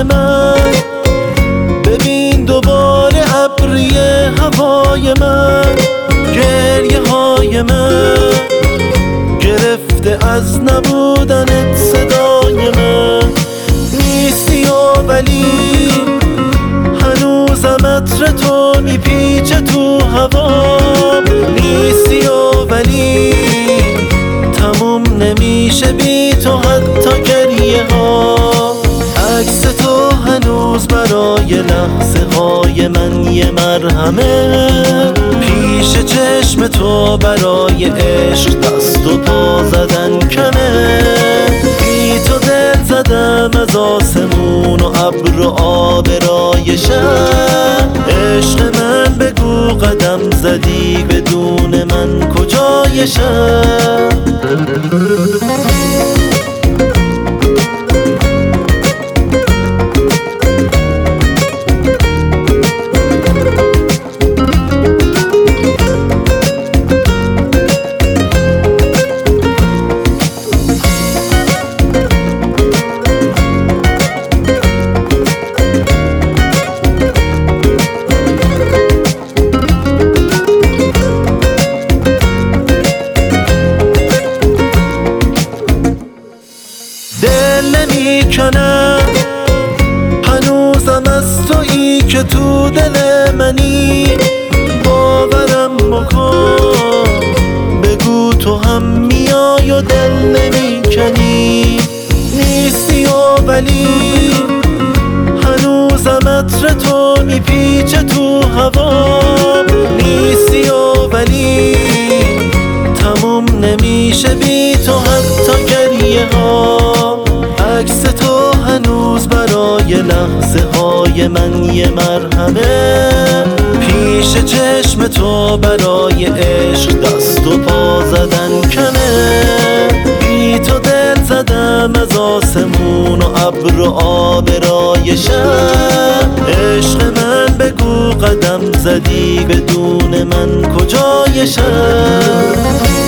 من، ببین دوباره ابری هوای من، گریه های من گرفته از نبودنت صدای من. نیستی و ولی هنوزم عطر تو میپیچه تو هوام. نیستی و ولی تموم نمیشه بی تو حتی گریه ها. عکس تو هنوز برای لحظه های من یه مرهمه، پیش چشم تو برای عشق دست و پا زدن کمه. بی تو دل زدم از آسمون و ابر و آب رای شب. عشق من بگو قدم زدی بدون من کجای شب. دل نمیکنم هنوزم از تویی که تو دل منی. باورم بکن بگو تو هم میای و دل نمیکنی. نیستی و ولی هنوزم عطر تو میپیچه تو هوام. نیستی و ولی تموم نمیشه بی تو حتی گریه ها. عکس تو هنوز برای لحظه های من یه مرهمه، پیش چشم تو برای عشق دست و پا زدن کمه. بی تو دل زدم از آسمون و ابر و آب رای شب. عشق من بگو قدم زدی بدون من کجای شب.